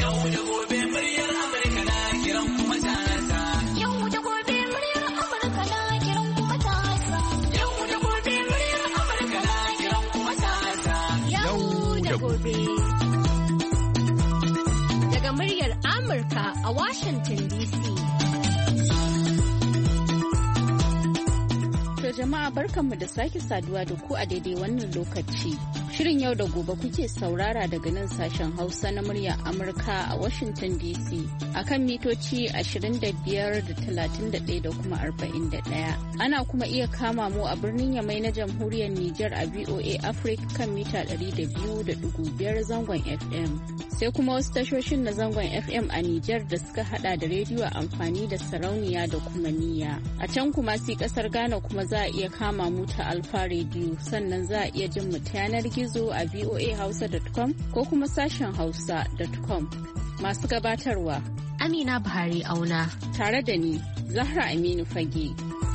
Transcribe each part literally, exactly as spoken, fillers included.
Yau da gobe muryar Amurka na kiran kuma tasa. Yau da gobe muryar Amurka na kiran kuma tasa. Yau da gobe muryar Amurka na kiran kuma tasa. Yau da gobe. Daga muryar Amurka a Washington D C. To jama'a barkanmu da sake saduwa da ku a daidai wannan lokaci. Shirin yau da gobe kuke saurara daga nan sashen Hausa na muryar Amurka a Washington D C akan mitoci ashirin da biyar da talatin da ɗaya da kuma arba'in da ɗaya. Ana kuma iya kama mu a birnin Yamai na Jamhuriyar Nijar a V O A Africa kan mita ɗari da biyu da ɗigo biyar zangon F M. Sai kuma wasu tashoshin na zangon F M a Nijar da suka hada da rediyo amfani da sarauniya da kuma niyya. A can kuma sai kasar Ghana kuma za a iya kama mu ta Alfa Radio sannan za a iya jin mu ta yanar gizo a voa hausa dot com ko kuma sashen hausa dot com. Masu gabatarwa Amina Buhari Auna tare da ni Zahra Aminu Fage.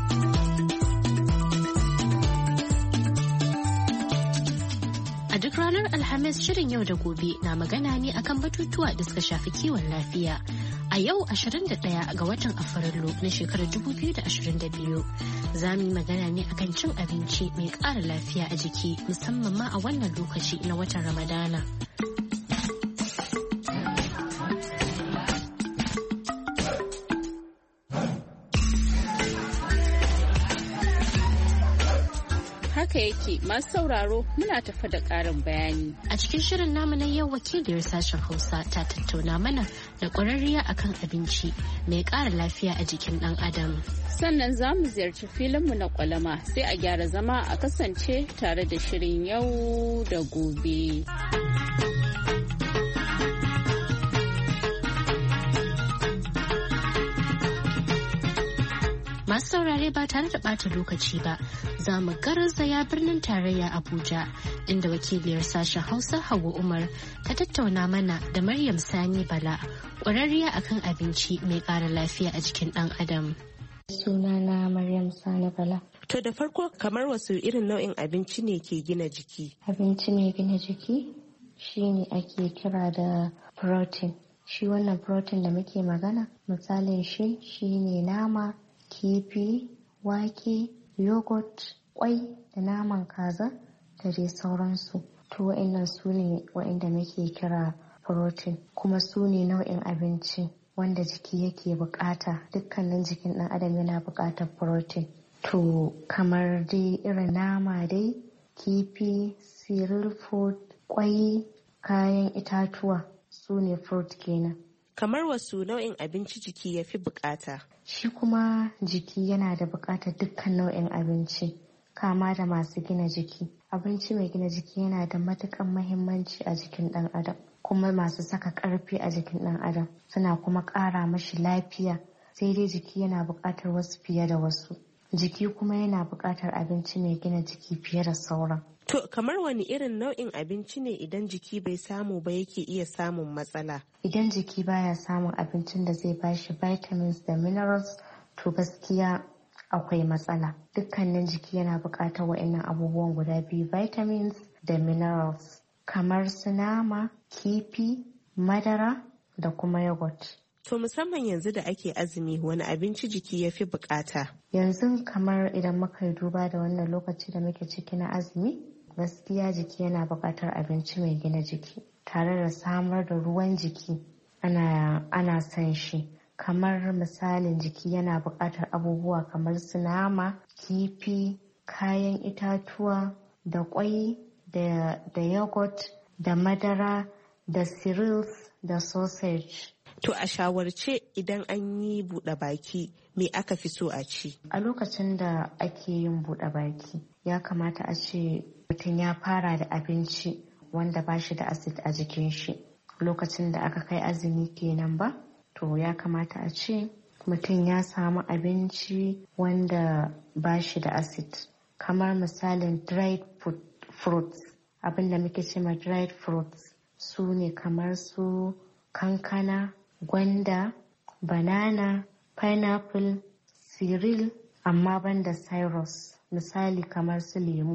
A duk ranar Alhamis shirin yau da gobe na magana ne akan batutuwa da suka shafi kiwon lafiya. A yau ashirin da ɗaya ga watan Afrilu na shekarar dubu biyu da ashirin da biyu za mu yi magana ne akan cin abinci mai ƙara lafiya a jiki musamman ma a wannan lokaci na watan Ramadana. Haka yake masu sauraro muna tafa da ƙarin bayani. A cikin shirin namu na yau wakiliyar sashen Hausa ta tattauna mana da ƙwararriya akan abinci mai ƙara lafiya a jikin ɗan adam. Sannan za mu ziyarci filinmu na ƙwalama sai a gyara zama a kasance tare da shirin yau da gobe. Masu saurare ba tare da ɓata lokaci ba, za mu garzaya birnin tarayya Abuja, inda wakiliyar sashen Hausa Hauwa Umar ta tattauna mana da Maryam Sani Bala, ƙwararriya akan abinci mai ƙara lafiya a jikin ɗan Adam. Sunana Maryam Sani Bala. To da farko kamar wasu irin nau'in abinci ne ke gina jiki? Abinci mai gina jiki shine ake kira da protein. Shi wannan protein da muke magana, misalin shi shine nama, kifi, wake, yogurt, kwai da naman kaza da dai sauransu. To wa'annan su ne wa'anda muke kira protein, kuma su ne nau'in abinci wanda jiki yake bukata. Dukkanin jikin ɗan adam yana bukatar protein. To kamar dai irin nama dai, kifi, cereal food, kwai, kayan itatuwa su ne fruit kenan. Kamar wasu nau'in abinci jiki ya fi bukata? Shi kuma jiki yana da bukatar dukkan nau'in abinci, kama da masu gina jiki. Abinci mai gina jiki yana da matukan mahimmanci a jikin ɗan adam, kuma masu saka ƙarfi a jikin ɗan adam, suna kuma ƙara mashi lafiya. Sai dai jiki yana bukatar wasu fiye da wasu. Jiki kuma yana bukatar abinci mai gina jiki fiye da sauran. To kamar wani irin nau'in abinci ne idan jiki bai samu ba yake iya samun matsala? Idan jiki baya samun abincin da zai bashi vitamins da minerals, to gaskiya akwai matsala. Dukkanin jiki yana buƙatar wa'annan abubuwan guda biyu, vitamins da minerals, kamar su nama, kifi, madara da kuma yogurt. To musamman yanzu da ake azumi, wani abinci jiki ya fi bukata? Yanzu kamar idan muka yi duba da wannan lokaci da muke ciki na azumi, gaskiya jiki yana buƙatar abinci mai gina jiki tare da samar da ruwan jiki. ana ana son shi. Kamar misalin jiki yana buƙatar abubuwa kamar su nama, kifi, kayan itatuwa da kwai da da yogurt da madara da cereals da sausage. To a shawarce idan an yi buɗe baki me aka fi so a ci? A lokacin da ake yin buɗe baki ya kamata a ce mutum ya fara da abinci wanda ba shi da acid a jikin shi. Lokacin da aka kai azumi kenan ba, to ya kamata a ce mutum ya samu abinci wanda ba shi da acid. Kamar misalin dried fruits, abinda muke ce ma dried fruits su ne kamar su kankana, gwanda, banana, pineapple, cereal, amma banda cyrus, misali kamar su lemu.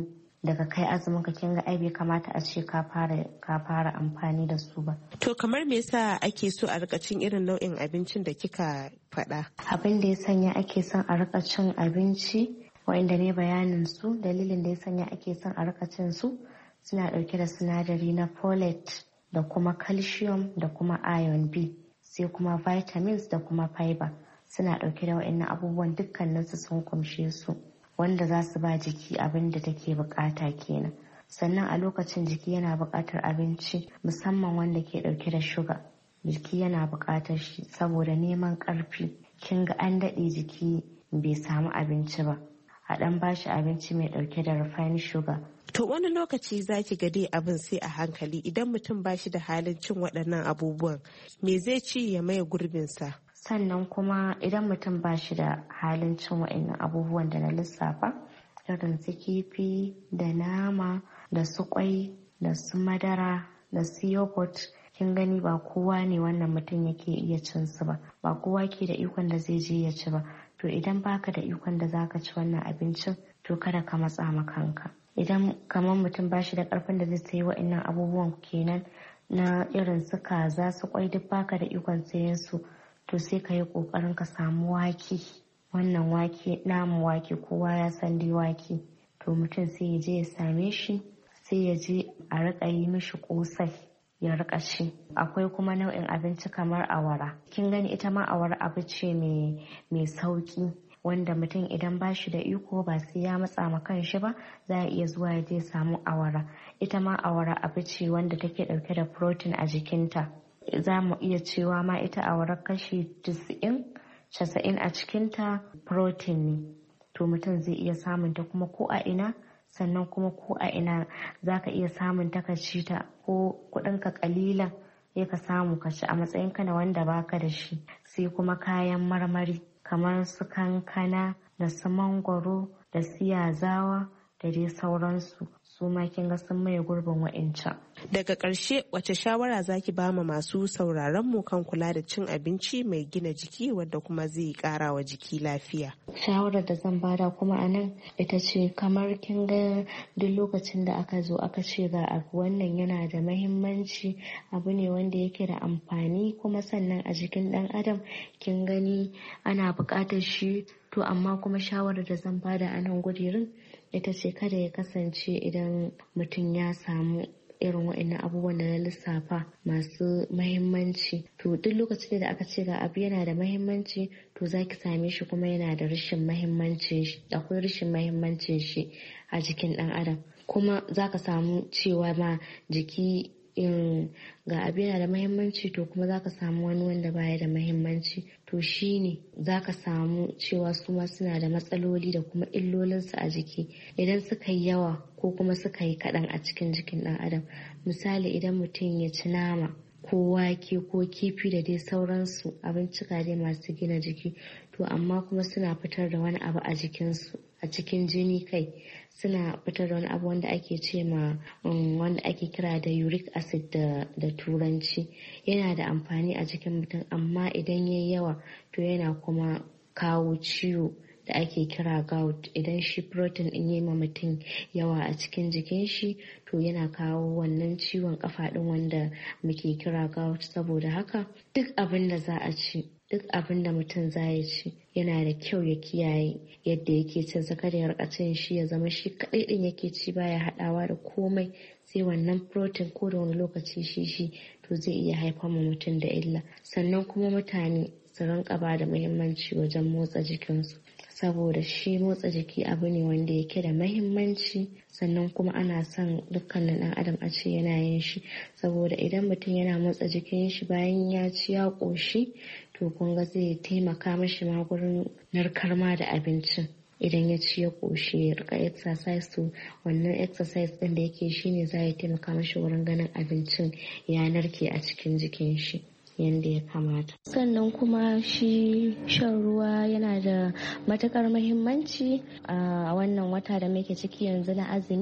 daga kai azumin ka kin ga ai bai kamata a ce ka fara ka fara amfani da su ba. To kamar me yasa ake so a rika cin irin nau'in abincin da kika faɗa? Abin da ya sanya ake son a rika cin abinci wa'inda ne bayanin su, dalilin da ya sanya ake son a rika cin su suna ɗauke da sinadari na folate da kuma calcium da kuma iron B, sai kuma vitamins da kuma fiber. Suna ɗauke da wa'innan abubuwan dukkaninsu sun kumshe su, wanda za su ba jiki abin da take bukata kenan. Sannan a lokacin jiki yana buƙatar abinci musamman wanda ke ɗauke da shuga. Jiki yana buƙatar shi saboda neman ƙarfi. Kin ga an daɗe jiki bai samu abinci ba, a ɗan bashi abinci mai ɗauke da refined sugar. To wani lokaci za ki ga dai abin sai a hankali, idan mutum ba shi da halin cin waɗannan abubuwan me zai ci ya maye gurbinsa? Sannan kuma idan mutum ba shi da halin cin waɗannan abubuwan da na lissafa, irin su kifi da nama da su kwai da su madara da su yogurt, kin gani ba kowa ne wannan mutum yake iya cin su ba, ba kowa ke da ikon da zai je ya ci ba. To idan baka da ikon da zaka ci wannan abincin, to kada ka matsa ma kanka. Idan kamar mutum ba shi da karfin da zai sayi waɗannan abubuwan kenan na irin su kaza su kwai, duk baka da ikon sayen su, to sai ka yi kokarin ka samu wake. Wannan wake namu wake kowa ya san dai wake, to mutum sai ya je ya same shi, sai ya je a rika yi mishi kosai ya rika ci. Akwai kuma nau'in abinci kamar awara. Kin gani ita ma awara abu ce mai sauki wanda mutum idan ba shi da iko ba sai ya matsa ma kanshi ba, za a iya zuwa ya je samu awara. Ita ma awara abu ce wanda take dauke da protein a jikinta. Za mu iya cewa ma ita awara kashi tisa'in casa'in a cikinta protein ne. To mutum zai iya samun ta kuma ko a ina, sannan kuma ko a ina za ka iya samun ta ka ci ta, ko kuɗinka kalilan ya ka samu ka ci a matsayinka na wanda baka da shi. Sai kuma kayan marmari kamar su kankana da su mangwaro da su yazawa da dai sauransu, su ma kin ga sun maye gurbin wa'incan. Daga ƙarshe wace shawara zaki ba ma masu sauraron mu kan kula da cin abinci mai gina jiki wanda kuma zai ƙara wa jiki lafiya? Shawarar da zan bada kuma a nan ita ce, kamar kin ga duk lokacin da aka zo aka ce ga abu wannan yana da mahimmanci, abu ne wanda yake da amfani kuma sannan a jikin ɗan adam kin gani ana buƙatar shi. To amma kuma shawarar da zan bada a nan gudirin ita ce kada ya kasance idan mutum ya samu irin waɗannan abubuwan da na lissafa masu mahimmanci, to duk lokacin da aka ce ga abu yana da mahimmanci, to za ki same shi kuma yana da rashin mahimmancin shi, akwai rashin mahimmancin shi a jikin ɗan adam. Kuma za ka samu cewa ma jiki in ga abu yana da mahimmanci, to kuma za ka samu wani wanda baya da mahimmanci, to shi ne za ka samu cewa su ma suna da matsaloli da kuma illolinsu a jiki idan suka yi yawa ko kuma suka yi kaɗan a cikin jikin ɗan adam. Misali idan mutum ya ci nama ko wake ko kifi da dai sauransu, abincika dai masu gina jiki, to amma kuma suna fitar da wani abu a jikinsu, a cikin jini kai suna fitar da wani abu wanda ake ce ma um, wanda ake kira da uric acid da, da turanci. Yana da amfani a jikin mutum, amma idan yayi yawa to yana kuma kawo ciwo da ake kira gout. Idan shi protein din yayi ma mutum yawa a cikin jikin shi, to yana kawo wannan ciwon kafa din wanda muke kira gout. Saboda haka duk abin da za a ci, duk abin da mutum za ya ci, yana da kyau ya kiyaye yadda yake cin sa, kada ya rika cin shi ya zama shi kadai din yake ci, baya hadawa da komai sai wannan protein, ko da wani lokaci shi shi to zai iya haifar ma mutum da illa. Sannan kuma mutane su rinka ba da muhimmanci wajen motsa jikinsu, saboda shi motsa jiki abu ne wanda yake da mahimmanci, sannan kuma ana son dukkanin ɗan adam a ce yana yin shi, saboda idan mutum yana motsa jikin shi bayan ya ci ya ƙoshi, to kun ga zai taimaka mashi ma gurin narkar ma da abincin. Idan ya ci ya ƙoshi ya rika exercise, to wannan exercise ɗin da yake shi ne za ya taimaka mashi wurin ganin abincin ya narke a cikin jikin shi yadda ya kamata. Sannan kuma shi shan ruwa yana da matukar mahimmanci a wannan wata da muke ciki yanzu na azumi.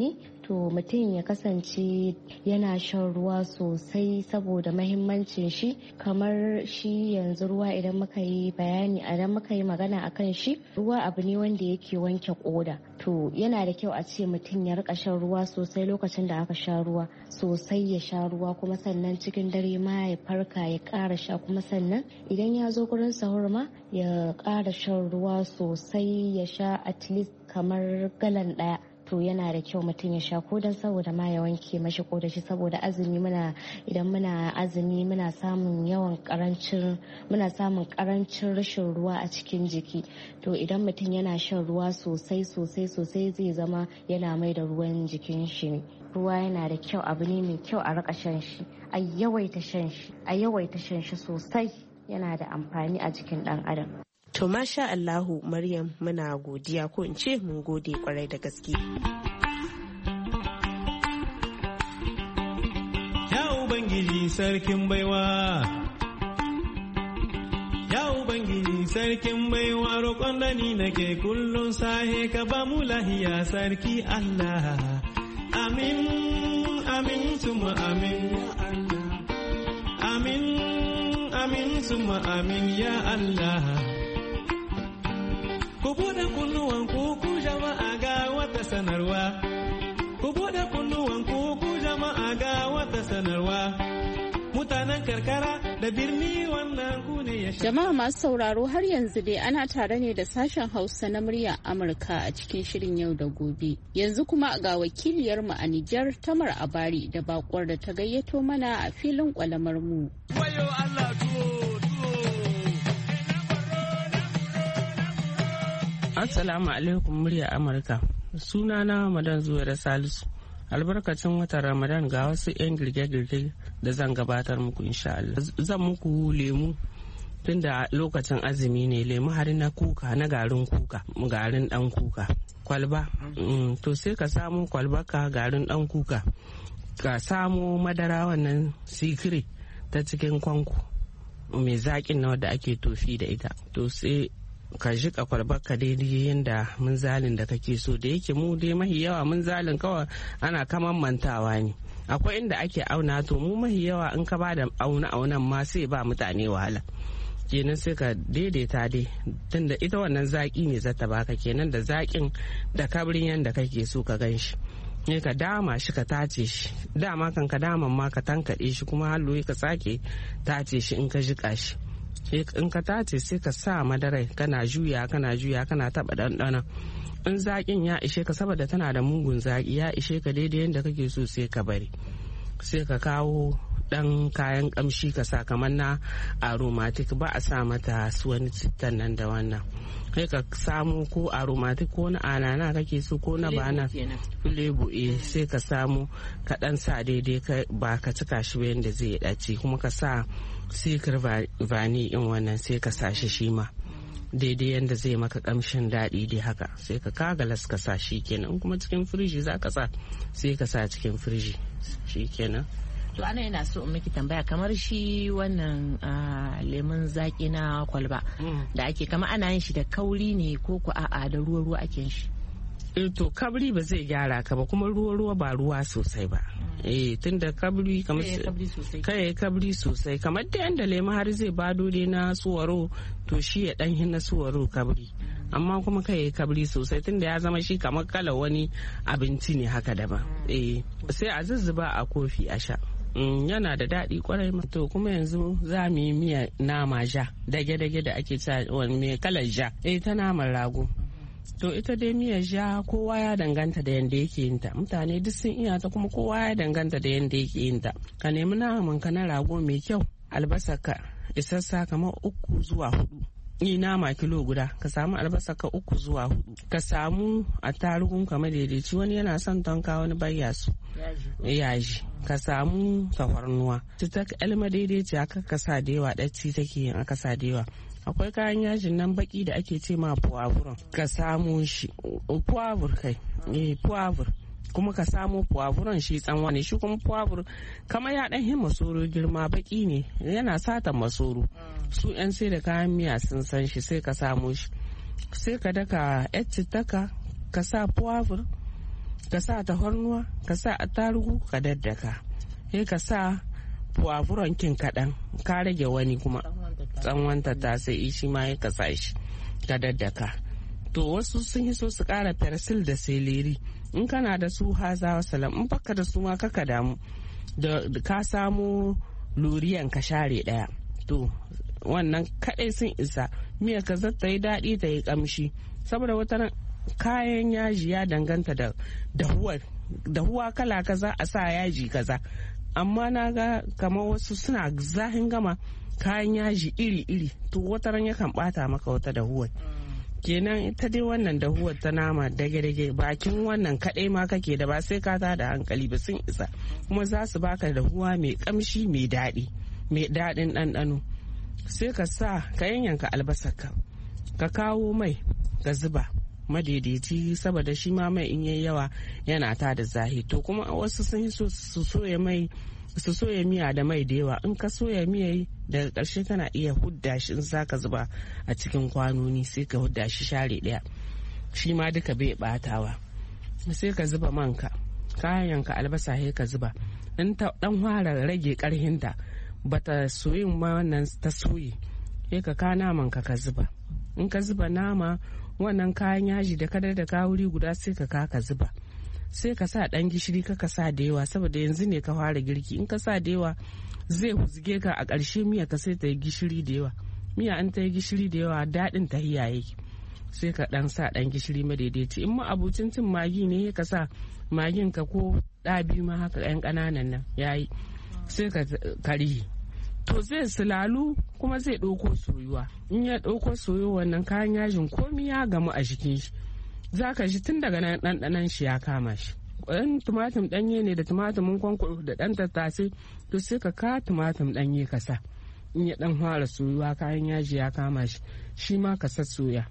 to mutum ya kasance yana shan ruwa sosai saboda mahimmancin shi. Kamar shi yanzu ruwa idan muka yi bayani idan muka yi magana akan shi, ruwa abu ne wanda yake wanke koda. To yana da kyau a ce mutum ya rika shan ruwa sosai lokacin da aka sha ruwa sosai, ya sha ruwa kuma sannan cikin dare ma ya farka ya ƙara sha, kuma sannan idan ya zo gurin sahur ma ya ƙara shan ruwa sosai, ya sha at least kamar galan ɗaya. To yana da kyau mutum ya sha ko dan saboda ma ya wanke mashi koda shi, saboda azumi muna idan muna azumi muna samun yawan karancin muna samun karancin rashin ruwa a cikin jiki. To idan mutum yana shan ruwa sosai sosai sosai zai zama yana mai da ruwan jikin shi ne. Ruwa yana da kyau, abu ne mai kyau a rika shan shi, a yawaita shan shi a yawaita shan shi sosai, yana da amfani a jikin dan adam. To masha Allahu Maryam, muna godiya, ko in ce mun gode kwarai da gaske. Ya Ubangiji sarkin baiwa, ya Ubangiji sarkin baiwa, roƙon da ni nake kullum sahe ka ba mu lahiya sarki Allah. Amin, amin, tuma amin ya Allah. Amin, amin, tuma amin ya Allah. Ku buɗe kunnuwan ku jama'a ga wata sanarwa. Ku buɗe kunnuwan ku jama'a ga wata sanarwa. Mutanen karkara da birni wannan ku ne ya sha. Jama'a masu sauraro, har yanzu dai ana tare ne da sashen Hausa na muryar Amurka a cikin shirin yau da gobe. Yanzu kuma ga wakiliyarmu a Nijar, Tamar Abari, da bakwar da ta gayyato mana a filin kwalamar mu. Wayo Allah tuwo. Assalamu alaikum murya Amurka. Sunana Madan Zuwaira Salisu. Albarkacin watan Ramadan ga wasu 'yan girge-girge da zan gabatar muku insha Allah. Zan muku lemu tunda lokacin azumi ne, lemu har na kuka, na garin kuka, garin dan kuka. Kwalba, mm, to sai ka samu kwalba ka garin dan kuka. Ka samu madara wannan sikiri ta cikin kwanku mai zaƙin na wadda ake tofi da ita. To sai ka jika kwalbarka daidai yadda munzalin da kake so, da yake mu dai mahi yawa munzalin kawai ana kaman mantawa ne, akwai inda ake auna, to mu mahi yawa in ka ba da auna aunan ma sai ba mutane wahala. Kenan sai ka daidaita dai, tunda ita wannan zaki ne zata baka, kenan da zakin da kabrin yadda kake so ka gan shi. Ne ka dama shi ka tace shi, dama kan ka dama ma ka tankaɗe shi, kuma hallo ka sake tace shi in ka jika shi. In ka tace sai ka sa madarai, kana juya kana juya kana taba ɗanɗana. In zaƙin ya ishe ka, saboda tana da mugun zaƙi, ya ishe ka daidai yadda kake so sai ka bari. Sai ka kawo ɗan kayan ƙamshi ka sa, kamar na aromatic, ba a sa mata su wani cittan nan da wannan. Sai ka samu ko aromatic ko na anana kake so ko na bana lebo, eh sai ka samu ka ɗan sa daidai, ba ka cika shi ba yadda zai ɗaci, kuma ka sa sikir vani in wannan sai ka sa shi shi ma daidai yadda zai maka kamshin daɗi dai haka. Sai ka kagalas ka sa shi kenan, kuma cikin firiji za ka sa sai ka sa cikin firiji shi kenan. To ana yana so in miki tambaya, kamar shi wannan lemun zaki na kwalba da ake, kama ana yin shi da kauri ne ko ku a'a da ruwa-ruwa ake shi? To kabri ba zai gyara ka ba, kuma ruwa-ruwa ba ruwa sosai ba. Eh tunda kabri kamar kai kabri sosai, kamar da yanda lemu har zai bado dai na suwaro, to shi ya dan hin na suwaro kabri, amma kuma kai kabri sosai tunda ya zama shi kamar kala wani abinci ne haka daban. Eh sai a zuzzuba a kofi a sha. Mm, yana da daɗi kwarai. To kuma yanzu za mu yi miya nama ja, dage-dage da ake sa wani mai kalar ja, eh ta naman rago. To ita dai miyar ja kowa ya danganta da yanda yake yin ta, mutane duk sun iya ta, kuma kowa ya danganta da yanda yake yin ta. Ka nemi naman ka na rago mai kyau, albasar ka isassa kamar uku zuwa hudu. Ni nama kilo guda, ka samu albasar ka uku zuwa hudu. Ka samu attarugun ka madaidaici, wani yana son tonka wani bayya su yaji. Ka samu tafarnuwa, ta elma daidaici, aka kasa da yawa, ɗacci take yin aka sa da yawa. Akwai kayan yajin nan baki da ake ce ma puwavuron, ka samu shi puwavur kai eh puwavur, kuma ka samu puwavuron shi tsanwa ne, shi kuma puwavur kamar ya dan hin masoro girma, baki ne yana satan masoro. Su yan sai da kayan miya sun san shi. Sai ka samu shi, sai ka daka yar cittaka, ka sa puwavur, ka sa tafarnuwa, ka sa attarugu ka daddaka, sai ka sa puwavuron kin kaɗan, ka rage wani kuma tsanwan tattasai shi ma ya ka sa shi ka daddaka. To wasu sun yi so su ƙara persil da seleri, in kana da su haza wasalam, in baka da su ma kaka damu da ka samu luriyan ka share ɗaya. To wannan kaɗai sun isa miya ka zata yi daɗi ta yi ƙamshi, saboda wata kayan yaji ya danganta da dahuwa kala kaza a sa yaji kaza, amma na ga kamar wasu suna zahin gama kayan yaji iri-iri, to wata ran yakan bata maka wata dahuwar. Kenan ita dai wannan dahuwar ta nama dage-dage bakin wannan kaɗai ma kake da ba sai ka ta da hankali ba sun isa, kuma za su baka dahuwa mai kamshi mai daɗi mai daɗin ɗanɗano. Sai ka sa ka yanyanka albasarka, ka kawo mai ka zuba madaidaici, saboda shi ma mai in yayi yawa yana ta da zahi. To kuma wasu sun yi so su soya mai su soya miya da mai da yawa, in ka soya miya daga ƙarshe kana iya hudda shi in za ka zuba a cikin kwanoni, sai ka hudda shi share ɗaya, shi ma duka bai batawa. Sai ka zuba manka, kayan ka albasa sai ka zuba, in ta dan fara rage ƙarhinta bata soyin ma wannan ta soyi, sai ka ka naman ka ka zuba, in ka zuba nama wannan kayan yaji da kadar da kawuri guda sai ka ka zuba, sai ka sa dan gishiri ka sa da yawa, saboda yanzu ne ka fara girki, in ka sa da yawa zai huzge ka a ƙarshe miya ka sai ta yi gishiri da yawa. Miya in ta yi gishiri da yawa daɗin ta hiya yake, sai ka dan sa dan gishiri madaidaici. In ma abucin cin magi ne ka sa magin ka ko ɗabi ma haka ɗan ƙananan nan yayi, sai ka kari. To zai sulalu kuma zai ɗauko soyuwa, in ya ɗauko soyuwa wannan kayan yajin komi ya gamu a jikin shi, za ka ji tun daga nan ɗanɗanan shi ya kama shi. Ɗan tumatum ɗanye ne da tumatumin kwankwaɗo da ɗan tattasai, to sai ka ka tumatum ɗanye ka sa, in ya ɗan fara soyuwa kayan yaji ya kama shi, shi ma ka sassoya.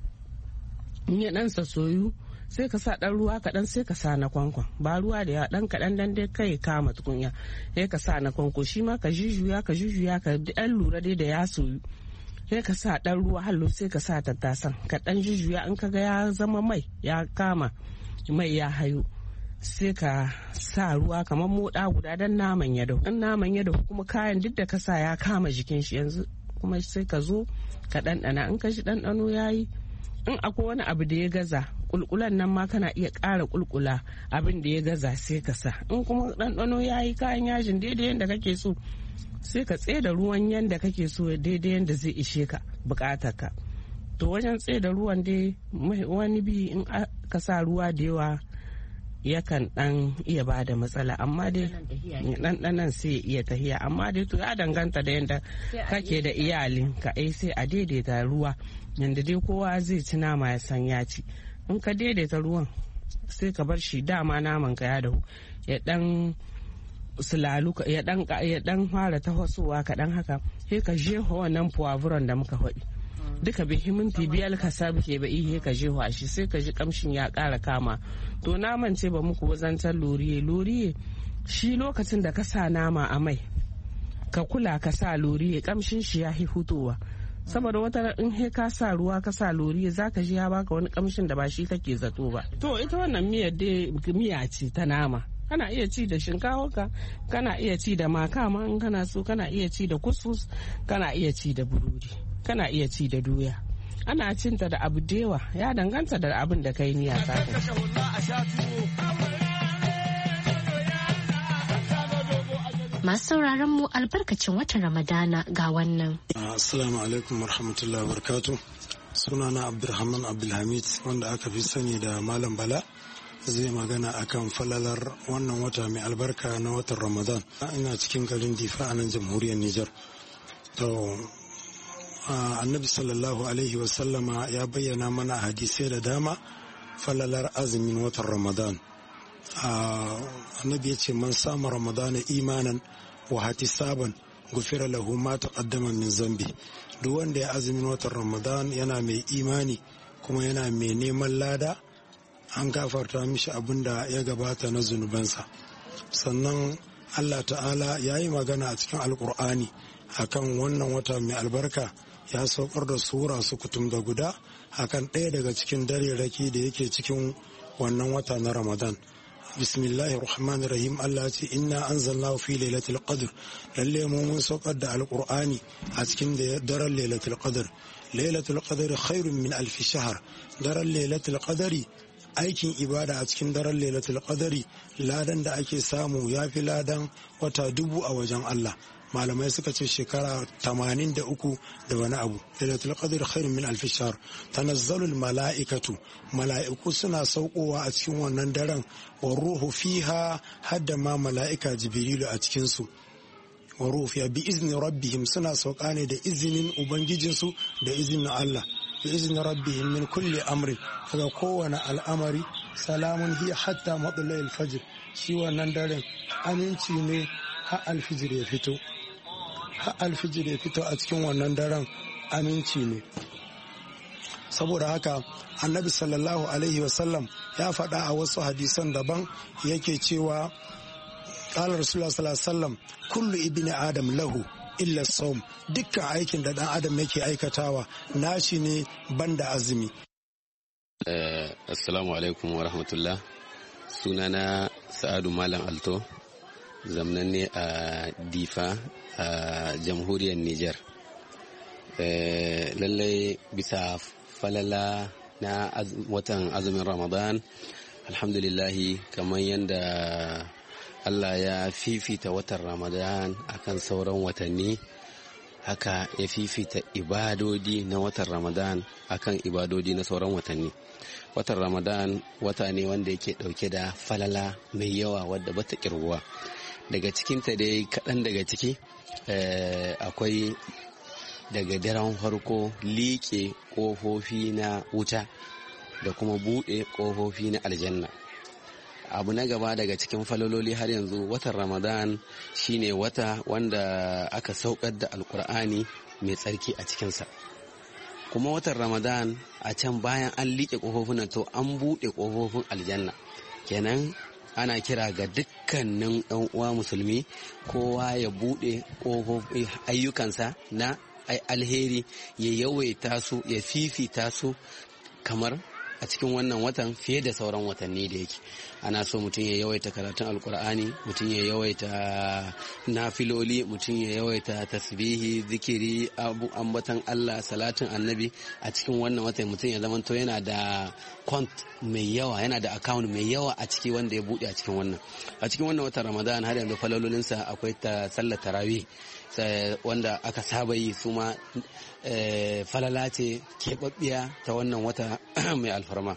In ya ɗan sassoyu sai ka sa ɗan ruwa kaɗan, sai ka sa na kwankwan, ba ruwa da yawa, ɗan kaɗan dan dai kai kama tukunya, sai ka sa na kwankwan shi ma ka jujjuya ka jujjuya ka ɗan lura dai da ya soyu, sai ka sa ɗan ruwa hallo, sai ka sa tattasan ka ɗan jujjuya, in ka ga ya zama mai ya kama mai ya hayo, sai ka sa ruwa kamar moɗa guda dan naman ya dahu. In naman ya dahu kuma kayan duk da ka sa ya kama jikin shi, yanzu kuma sai ka zo ka ɗanɗana, in ka ji ɗanɗano ya yi, in akwai wani abu da ya gaza kulkulan nan ma kana iya ƙara kulkula abin da ya gaza sai ka sa, in kuma ɗanɗano ya yi kayan yajin daidai yadda kake so, sai ka tsaye da ruwan yadda kake so daidai yadda zai ishe ka buƙatar ka. To wajen tsaye da ruwan dai wani bi in ka sa ruwa da yawa yakan dan iya ba da matsala, amma dai ɗanɗanan sai iya tahiya, amma dai to ya danganta da yadda kake da iyalin ka, ai sai a daidaita ruwa yadda dai kowa zai ci nama ya san ya ci. In ka daidaita ruwan sai ka bar shi dama naman ka ya dahu ya dan sulalu ya dan ya dan fara tahosowa kaɗan haka, sai ka jeho wannan puwavuron da muka faɗi duka bai minti biyar ka sabuke ba, ihe ka jeho shi sai ka ji kamshin ya ƙara kama. To naman ce ba muku wazantar loriye loriye shi lokacin da ka sa nama a mai ka kula ka sa loriye kamshin shi ya hi hutowa, saboda wata in he ka sa ruwa ka sa loriye zaka ji ya baka wani kamshin da ba shi kake zato ba. To ita wannan miyar dai miya ce ta nama, kana iya ci da shinkawa, kana iya ci da makama, in kana so kana iya ci da kuskus, kana iya ci da burodi, kana iya ci da doya, ana cinta da abu da yawa, ya danganta da abin da kai niyya ta. Masu sauraron mu albarkacin watan Ramadana ga wannan. Assalamu alaikum warahmatullahi wabarakatuh. Sunana Abdulrahman Abdulhamid wanda aka fi sani da Malam Bala, zai magana akan falalar wannan wata mai albarka na watan Ramadan. Ina cikin garin Difa a nan jamhuriyar Nijar. To annabi sallallahu alaihi wasallama ya bayyana mana hadisai da dama falalar azumin watan Ramadan. Annabi ya ce man sama Ramadana imanan wa hatisaban gufira lahu ma taqaddama min zambi. Duk wanda ya azumin watan Ramadan yana mai imani kuma yana mai neman lada, an gafarta mishi abin da ya gabata na zunubansa. Sannan Allah ta'ala ya yi magana a cikin alkur'ani akan wannan wata mai albarka, ya saukar da sura su kutum da guda akan ɗaya daga cikin dareraki da yake cikin wannan wata na Ramadan. bismillahir rahmanir rahim Allah ce inna anzalnahu fi lailatul qadr lalle mu mun saukar da alqur'ani a cikin daren lailatul qadr lailatul qadr khairun min alf shahr daren lailatul qadri aikin ibada a cikin daren lailatul qadri ladan da ake samu yafi ladan wata dubu a wajen Allah malamai suka ce shekara tamanin da uku da wani abu lailatul qadr khairun min alf shahr tanazzalul mala'ikatu mala'iku suna saukowa a cikin wannan daren wa ruhu fiha hadda ma mala'ika jibrilu a cikin su wa ruhu fiha bi izni rabbihim suna sauka ne da izinin ubangijinsu da izinin Allah bi izni rabbihim min kulli amrin daga kowane al'amari salamun hiya hatta matla'il fajr shi wannan daren aminci ne har alfijir ya fito har alfijir ya fito a cikin wannan daren aminci ne saboda haka annabi sallallahu alaihi wasallam ya faɗa a wasu hadisan daban yake cewa qala rasulullah sallallahu alaihi wasallam kullu ibni adam lahu illa sawm dukkan aikin da dan adam yake aikatawa nashi ne banda azumi. Assalamu alaikum wa rahmatullah, sunana Sa'adu Malam Alto, zamnanne a Difa a jamhuriyar Nijar. Lallai bisa falala na watan azumin Ramadan, alhamdulillahi kamar yadda Allah ya fifita watan Ramadan akan sauran watanni, haka ya fifita ibadodi na watan Ramadan akan ibadodi na sauran watanni. Watan Ramadan wata ne wanda yake dauke da falala mai yawa wadda bata kirguwa. Daga cikinta dai kaɗan daga ciki akwai daga daren farko liƙe ƙofofi na wuta da kuma buɗe ƙofofi na aljanna. Abu na gaba daga cikin falololi har yanzu watan Ramadan shine wata wanda aka saukar da alkur'ani mai tsarki a cikinsa. Kuma watan Ramadan a can bayan an liƙe ƙofofin to an buɗe ƙofofin aljanna. Kenan ana kira ga dukkanin ɗan uwa musulmi kowa ya buɗe ƙofofin ayyukansa na alheri, ya yawaita su, ya fifita su kamar a cikin wannan watan fiye da sauran watanni da yake. Ana so mutum ya yawaita karatun alkur'ani, mutum ya yawaita nafiloli, mutum ya yawaita tasbihi, zikiri, abu ambatan Allah, salatin annabi a cikin wannan watan. Mutum ya zama to yana da kwant mai yawa, yana da account mai yawa a ciki wanda ya buɗe a cikin wannan. A cikin wannan watan Ramadan har yanzu falalolinsa akwai ta sallar tarawih wanda aka saba yi, su ma falala ce keɓaɓɓiya ta wannan wata mai alfarma.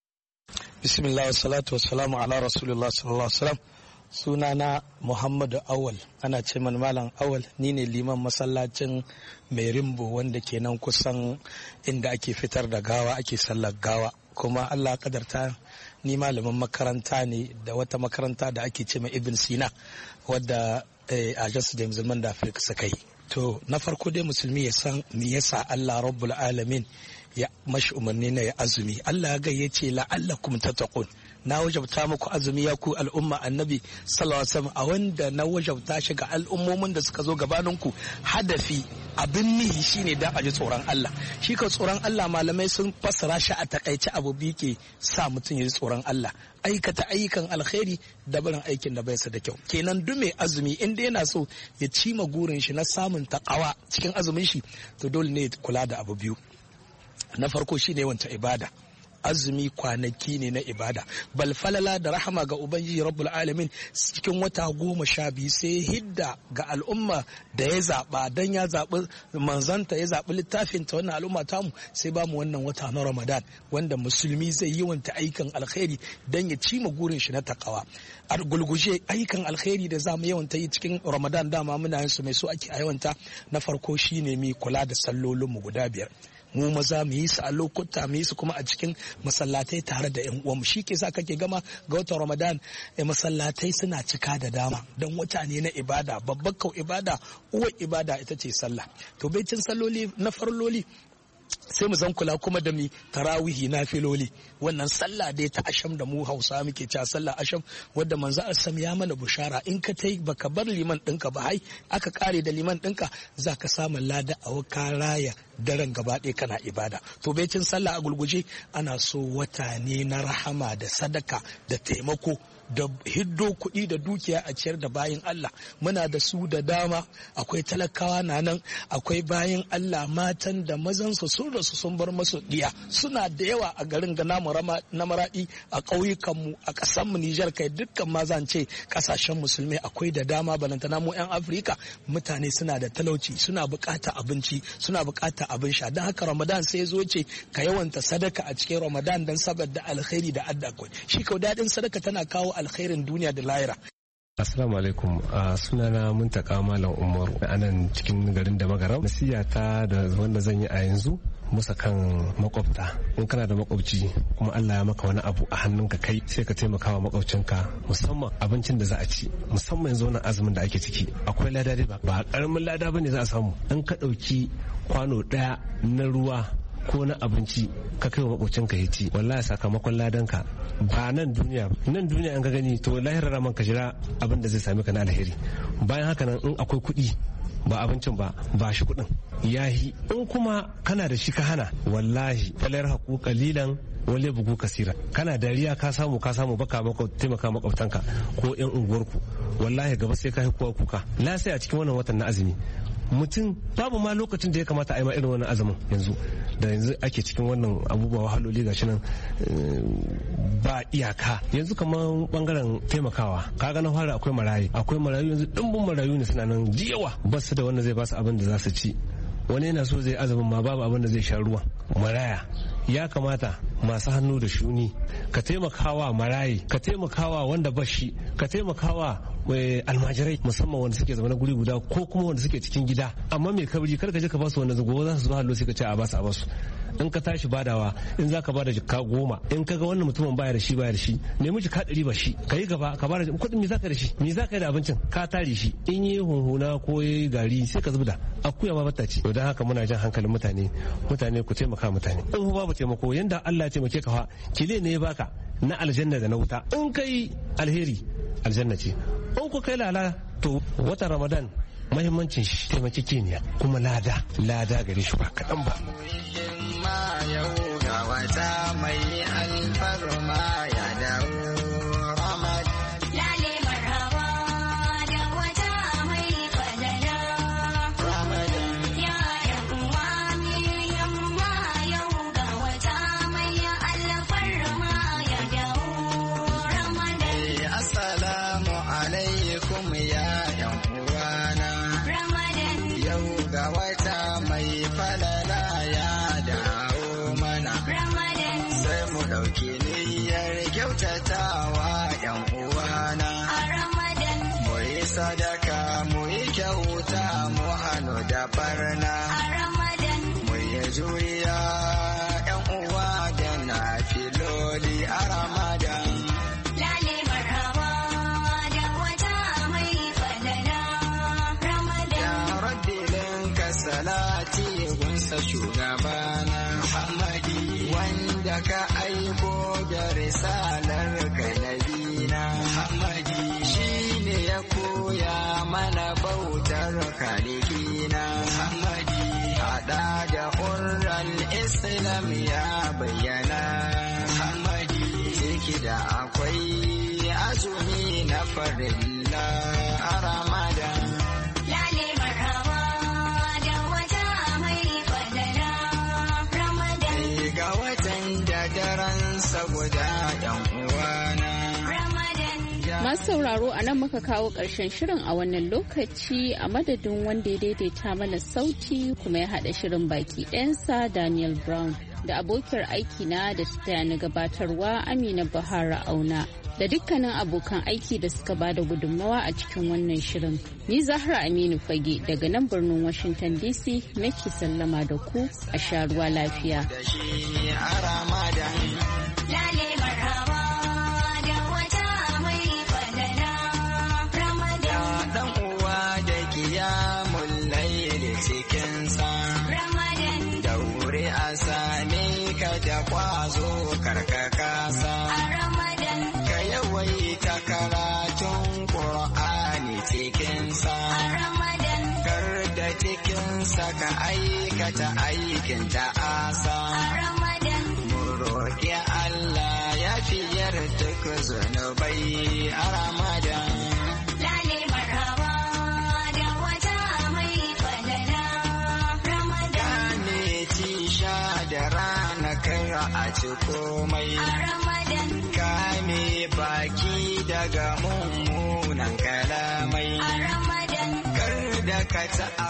Bismillah wassalatu wassalamu ala rasulullah sallallahu alaihi wasallam. Sunana Muhammadu Awal, ana ce man Malam Awal, ni ne liman masallacin mai rimbo wanda ke nan kusan inda ake fitar da gawa, ake sallar gawa. Kuma Allah kadarta ni malamin makaranta ne da wata makaranta da ake ce mai Ibn Sina wadda a jasu da musulman da Afirka suka yi. To na farko dai musulmi ya san me yasa Allah Rabbul Alamin ya mashi umarni na ya azumi. Allah ya gayyace la'allakum tattaqun, na wajabta muku azumi ya ku al'umma annabi sallallahu alaihi wasallam, a wanda na wajabta shi ga al'ummomin da suka zo gabanin ku. Hadafi abin nihi shine da aji tsoron Allah. Shi ka tsoron Allah malamai sun fassara shi a takaice abu biyu ke sa mutum ya ji tsoron Allah: aikata ayyukan alkhairi da barin aikin da bai sa da kyau. Kenan duk mai azumi inda yana so ya cima gurin shi na samun takawa cikin azumin shi, to dole ne ya kula da abu biyu. Na farko shine wanta ibada. Azumi kwanaki ne na ibada, bal falala da rahama ga ubangiji rabbul alamin cikin wata goma sha biyu sai hidda ga al'umma da ya zaba, dan ya zabi manzanta, ya zabi littafin ta wannan al'umma tamu, sai ba mu wannan wata na Ramadan wanda musulmi zai yi wanta aikan alkhairi dan ya cima gurin shi na takawa. A gulguje ayyukan alkhairi da zamu yawanta yi cikin Ramadan, dama muna yin su mai so ake yawanta. Na farko shine mi kula da sallolin mu guda biyar. Mu maza mu yi su a lokuta, mu yi su kuma a cikin masallatai tare da yan uwanmu. Shi ke sa kake gama ga watan Ramadan masallatai suna cika da dama, don wata ne na ibada, babbar kau ibada, uwar ibada ita ce sallah. To baicin salloli na farloli sai mu zan kula kuma da mi tarawihi na filoli, wannan sallah dai ta asham da mu Hausa muke cewa sallah asham, wadda manzo Asam ya mana bushara in ka tai baka bar liman ɗinka ba, hai aka kare da liman ɗinka zaka samu lada a waka raya daren gaba ɗaya kana ibada. To baicin sallah a gulguje ana so wata ne na rahama da sadaka da taimako da hiddo kuɗi da dukiya a ciyar da bayin Allah. Muna da su da dama, akwai talakawa na nan, akwai bayin Allah matan da mazansu sun rasu sun bar masu diya suna da yawa a garin ga namu na Maradi, a ƙauyukanmu, a ƙasanmu Nijar, kai dukkan ma zan ce ƙasashen musulmai akwai da dama, balantana mu 'yan Afirka mutane suna da talauci, suna buƙatar abinci, suna buƙatar abin sha. Don haka Ramadan sai ya zo ce ka yawanta sadaka a cikin Ramadan don saboda alkhairi da adda akwai. Shi kau daɗin sadaka tana kawo alkhairin duniya da lahira. Assalamu alaikum, a sunana Muntaka Malam Umaru a nan cikin garin da Magaram. Nasiya ta da wanda zan yi a yanzu musa kan makwabta. In kana da makwabci kuma Allah ya maka wani abu a hannunka kai sai ka taimaka wa makwabcinka, musamman abincin da za a ci, musamman yanzu wannan azumin da ake ciki akwai lada dai ba ba karamin lada bane za a samu. In ka ɗauki kwano ɗaya na ruwa ko na abinci ka kai wa makwabcinka ya ci, wallahi sakamakon ladanka ba nan duniya nan duniya an ga gani to lahirar raman ka jira abin da zai sami ka na alheri. Bayan haka nan in akwai kuɗi ba abincin ba ba shi kuɗin yahi. In kuma kana da shi ka hana, wallahi falayar haku kalilan wale bugu kasira. Kana dariya ka samu ka samu baka maka taimaka makwabtanka ko yan unguwarku, wallahi gaba sai ka yi kowa kuka. La sai a cikin wannan watan na azumi mutum babu ma lokacin da ya kamata a yi ma irin wannan azumin yanzu da yanzu ake cikin wannan abubuwa wahaloli gashi nan ba iyaka. Yanzu kamar bangaren taimakawa kaga na fara akwai marayu akwai marayu yanzu dimbin marayu ne suna nan jiyawa ba su da wanda zai ba su abin da za su ci. Wani yana so zai azumin ma babu abin da zai sha ruwan maraya. Ya kamata masu hannu da shuni ka taimakawa marayi, ka taimakawa wanda bashi, ka taimakawa almajirai musamman wanda suke zama na guri guda ko kuma wanda suke cikin gida. Amma mai kabri kar ka je ka basu wanda gobe za su zo hallo sai ka ce a basu a basu. In ka tashi badawa in za ka bada jikka goma in ka ga wannan mutumin baya da shi baya da shi nemi jikka ɗari ba shi ka yi gaba ka bada kuɗin me za ka da shi me za ka yi da abincin ka tare shi in yi hunhuna ko yi gari sai ka zubda akuya ma bata ce. Don haka muna jan hankalin mutane mutane ku taimaka mutane. In babu taimako yanda Allah ya taimake ka fa kile ne ya baka na aljanna da na wuta. In kai alheri aljanna ce, in ku kai lala to watan Ramadan mahimmancin shi taimakekeniya kuma lada lada gare shi ba kaɗan ba. Yau ga wata mai alfarma ya dawo Ramadan. Lale marhaba da wata mai fadala Ramadan. Ya yawa mi yamma yau ga wata mai alfarma ya dawo Ramadan. Assalamu alaikum ya yan uwana Ramadan. Yau ga wata mai falala ya ɗauki niyyar kyautatawa ‘yan uwana. A Ramadan. Mu yi sadaka, mu yi kyauta, mu hannu da barna. A Ramadan. Mu yi juriya ‘yan uwa da na filoli a Ramadan. Lale marhaba da wata mai fadala Ramadan. Ya rabbi linka salati gunsa shugabana Muhammadi wanda ka aiko da risalar ka nabina Muhammadi shine ya koya mana bautar kalikina Muhammadi hada da hurral Islam ya bayyana Muhammadi ciki da akwai azumi na farilla a Ramadan. Lale marhaba da wata mai fadala Ramadan. Ga watan da daren saboda yan uwana. Masu sauraro a nan muka kawo ƙarshen shirin a wannan lokaci a madadin wanda ya daidaita mana sauti kuma ya haɗa shirin baki ɗansa Daniel Brown da abokiyar aikina da ta na gabatarwa Amina Bahara Auna da dukkanin abokan aiki da suka bada gudunmawa a cikin wannan shirin. Ni Zahra Aminu Fage daga nan birnin Washington D C nake sallama da ku a sha ruwa lafiya. Da kwazo karka kasa a Ramadan ka yawaita karatun Qur'ani cikin sa a Ramadan kar da cikin sa ka aikata aikin ta'asa a Ramadan mu roki Allah ya yafiyar duk zunubai a Ramadan. Lale marhaba da wata mai falala Ramadan. Kame ci sha da rana kar a ci komai a Ramadan. Kame baki daga mummunan kalamai a Ramadan. Kar da ka ta